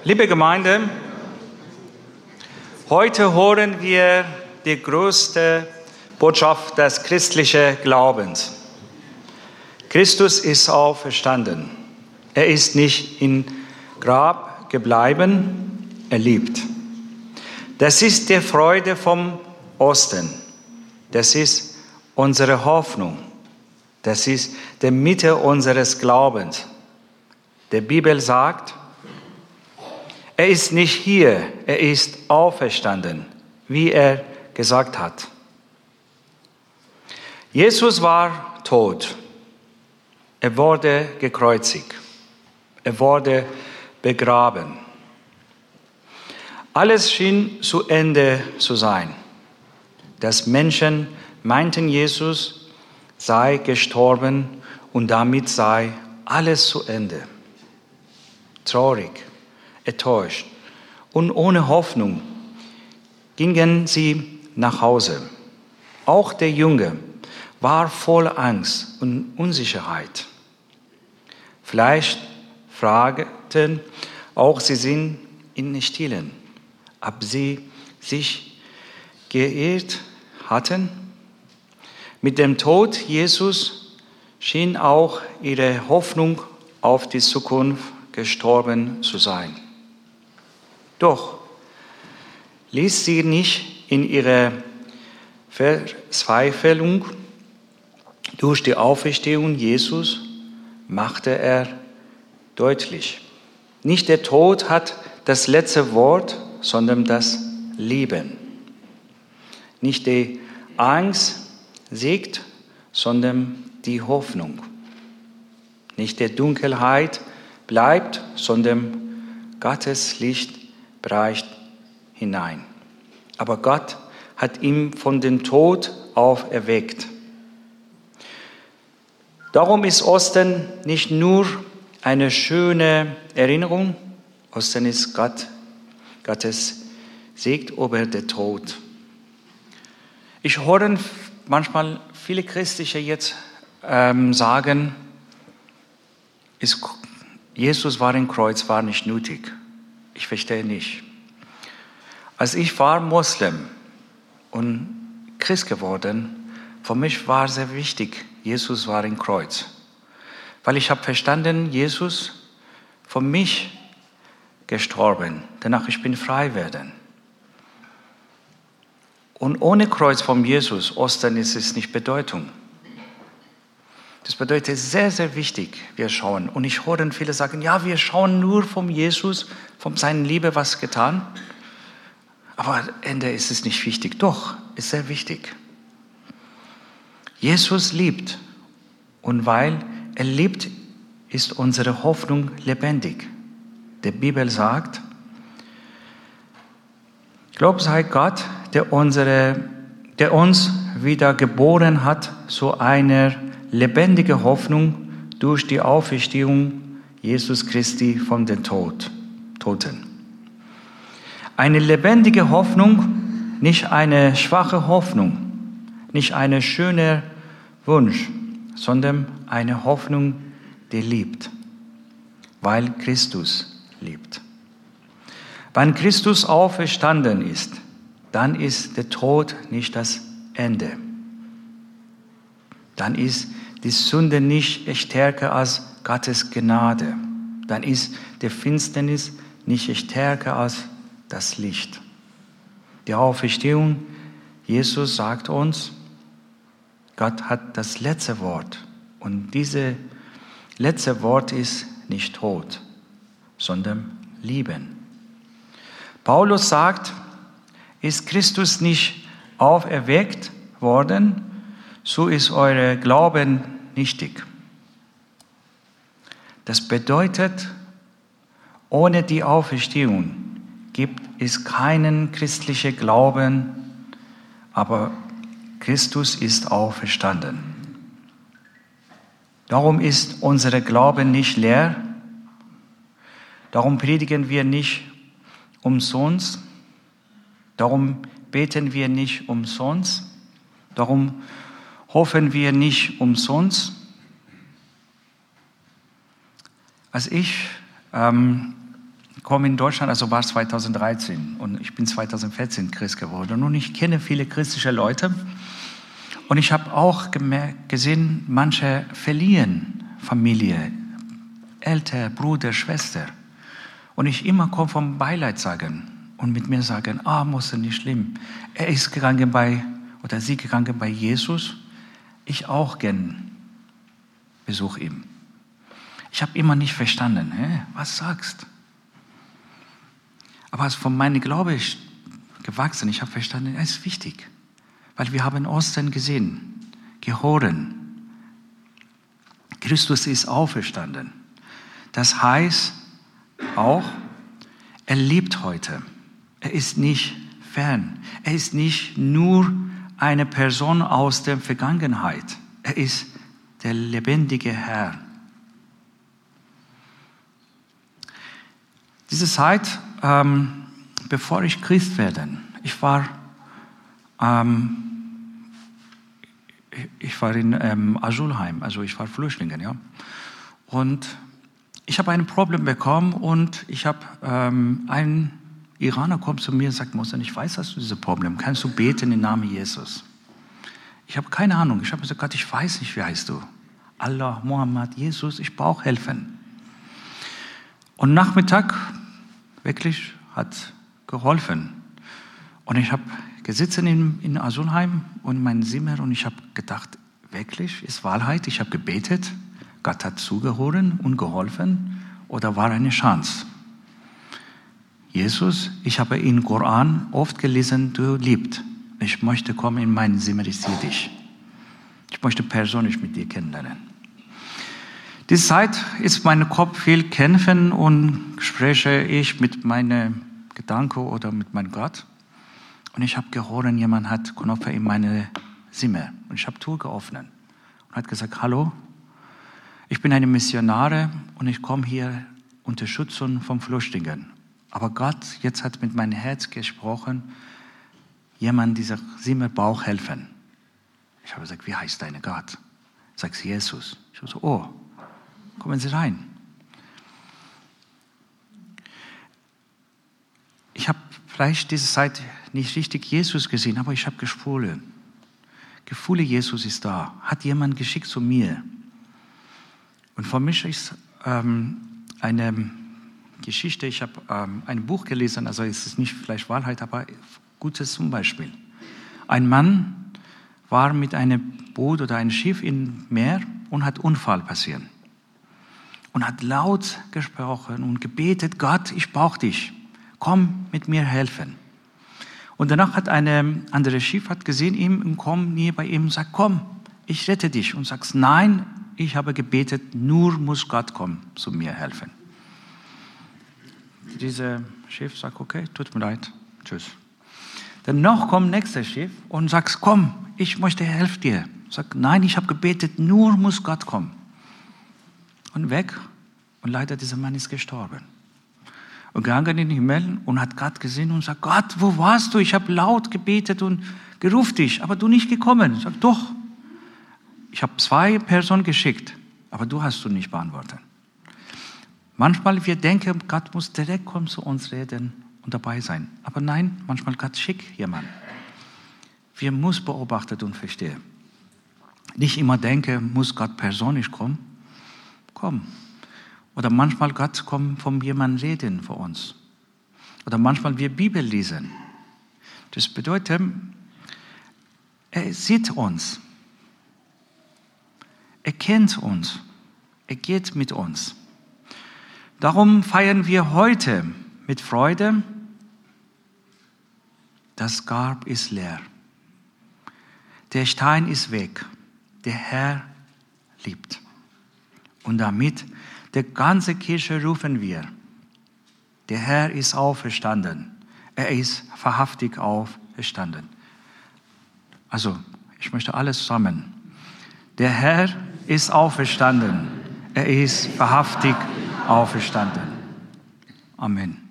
Liebe Gemeinde, heute hören wir die größte Botschaft des christlichen Glaubens. Christus ist auferstanden. Er ist nicht im Grab geblieben, er lebt. Das ist die Freude vom Osten. Das ist unsere Hoffnung. Das ist die Mitte unseres Glaubens. Die Bibel sagt, er ist nicht hier, er ist auferstanden, wie er gesagt hat. Jesus war tot. Er wurde gekreuzigt. Er wurde begraben. Alles schien zu Ende zu sein. Das Menschen meinten, Jesus sei gestorben und damit sei alles zu Ende. Traurig, enttäuscht und ohne Hoffnung gingen sie nach Hause. Auch der Junge war voll Angst und Unsicherheit. Vielleicht fragten auch sie sind in Stillen, ob sie sich geirrt hatten. Mit dem Tod Jesus schien auch ihre Hoffnung auf die Zukunft gestorben zu sein. Doch ließ sie nicht in ihrer Verzweiflung. Durch die Auferstehung Jesus machte er deutlich, nicht der Tod hat das letzte Wort, sondern das Leben. Nicht die Angst siegt, sondern die Hoffnung. Nicht der Dunkelheit bleibt, sondern Gottes Licht reicht hinein. Aber Gott hat ihn von dem Tod auferweckt. Darum ist Ostern nicht nur eine schöne Erinnerung, Ostern ist Gottes Segen über den Tod. Ich höre manchmal viele Christliche jetzt sagen, Jesus war im Kreuz, war nicht nötig. Ich verstehe nicht. Als ich war Moslem und Christ geworden, für mich war sehr wichtig, Jesus war im Kreuz. Weil ich habe verstanden, Jesus für mich gestorben. Danach ich bin frei werden. Und ohne Kreuz von Jesus, Ostern ist es nicht Bedeutung. Das bedeutet sehr, sehr wichtig, wir schauen. Und ich höre viele sagen, ja, wir schauen nur von Jesus, von seiner Liebe was getan. Aber am Ende ist es nicht wichtig. Doch, ist sehr wichtig. Jesus liebt. Und weil er liebt, ist unsere Hoffnung lebendig. Die Bibel sagt, Lob sei Gott, der uns wieder geboren hat zu einer lebendigen Hoffnung durch die Auferstehung Jesus Christi von den Toten. Eine lebendige Hoffnung, nicht eine schwache Hoffnung, nicht ein schöner Wunsch, sondern eine Hoffnung, die liebt, weil Christus liebt. Wenn Christus auferstanden ist, dann ist der Tod nicht das Ende. Dann ist die Sünde nicht stärker als Gottes Gnade. Dann ist die Finsternis nicht stärker als das Licht. Die Auferstehung, Jesus sagt uns, Gott hat das letzte Wort. Und dieses letzte Wort ist nicht Tod, sondern Lieben. Paulus sagt, ist Christus nicht auferweckt worden, so ist euer Glauben nichtig. Das bedeutet, ohne die Auferstehung gibt es keinen christlichen Glauben, aber Christus ist auferstanden. Darum ist unser Glauben nicht leer. Darum predigen wir nicht umsonst. Darum beten wir nicht umsonst. Darum hoffen wir nicht umsonst. Als ich komme in Deutschland, also war es 2013 und ich bin 2014 Christ geworden und ich kenne viele christliche Leute und ich habe auch gesehen, manche verlieren Familie, Eltern, Bruder, Schwester und ich immer komme vom Beileid sagen und mit mir sagen, muss nicht schlimm, er ist gegangen oder sie gegangen bei Jesus, ich auch gern besuche ihn. Ich habe immer nicht verstanden, was sagst du? Aber als von meinem Glaube gewachsen, ich habe verstanden, es ist wichtig. Weil wir haben Ostern gesehen, gehört. Christus ist auferstanden. Das heißt auch, er lebt heute. Er ist nicht fern. Er ist nicht nur eine Person aus der Vergangenheit. Er ist der lebendige Herr. Diese Zeit, bevor ich Christ werde, ich war in Asylheim, also ich war Flüchtling, ja. Und ich habe ein Problem bekommen und ich habe ein Iraner kommt zu mir und sagt, Mosen, ich weiß, dass du dieses Problem, kannst du beten im Namen Jesus? Ich habe keine Ahnung. Ich habe gesagt, Gott, ich weiß nicht, wie heißt du? Allah, Muhammad, Jesus, ich brauche helfen. Und Nachmittag wirklich hat geholfen. Und ich habe gesessen in Asylheim und in meinem Zimmer und ich habe gedacht, wirklich, ist Wahrheit? Ich habe gebetet, Gott hat zugehört und geholfen oder war eine Chance? Jesus, ich habe im Koran oft gelesen, du liebst. Ich möchte kommen in mein Zimmer, ich sehe dich. Ich möchte persönlich mit dir kennenlernen. Diese Zeit ist mein Kopf viel kämpfen und spreche ich mit meinen Gedanken oder mit meinem Gott. Und ich habe gehört, jemand hat Knöpfe in meine Zimmer. Und ich habe Tür geöffnet und hat gesagt, hallo, ich bin eine Missionare und ich komme hier Unterstützung von Flüchtlingen. Aber Gott jetzt hat mit meinem Herz gesprochen, jemand dieser Zimmer braucht helfen. Ich habe gesagt, wie heißt dein Gott? Sagt Jesus. Ich habe so, kommen Sie rein. Ich habe vielleicht diese Zeit nicht richtig Jesus gesehen, aber ich habe Gefühle. Gefühle, Jesus ist da. Hat jemand geschickt zu mir. Und für mich ist eine Geschichte, ich habe ein Buch gelesen, also es ist nicht vielleicht Wahrheit, aber Gutes zum Beispiel. Ein Mann war mit einem Boot oder einem Schiff im Meer und hat Unfall passiert. Und hat laut gesprochen und gebetet, Gott, ich brauche dich. Komm mit mir helfen. Und danach hat eine andere Schiff gesehen ihn und kommt näher bei ihm und sagt, komm, ich rette dich. Und sagt, nein, ich habe gebetet, nur muss Gott kommen, zu mir helfen. Dieser Schiff sagt, okay, tut mir leid, tschüss. Dann noch kommt nächster Schiff und sagt, komm, ich möchte helfen dir. Sagt, nein, ich habe gebetet, nur muss Gott kommen. Und weg. Und leider, dieser Mann ist gestorben. Und gegangen in den Himmel und hat Gott gesehen und sagt, Gott, wo warst du? Ich habe laut gebetet und gerufen dich, aber du nicht gekommen. Sagt, doch. Ich habe 2 Personen geschickt, aber du hast du nicht beantwortet. Manchmal wir denken, Gott muss direkt kommen zu uns reden und dabei sein. Aber nein, manchmal Gott schickt jemanden. Wir müssen beobachten und verstehen. Nicht immer denken, muss Gott persönlich kommen. Komm. Oder manchmal Gott kommt von jemandem reden für uns. Oder manchmal wir Bibel lesen. Das bedeutet, er sieht uns. Er kennt uns. Er geht mit uns. Darum feiern wir heute mit Freude, das Grab ist leer. Der Stein ist weg. Der Herr lebt. Und damit der ganze Kirche rufen wir, der Herr ist auferstanden. Er ist wahrhaftig auferstanden. Also, ich möchte alles zusammen. Der Herr ist auferstanden. Er ist wahrhaftig auferstanden. Amen.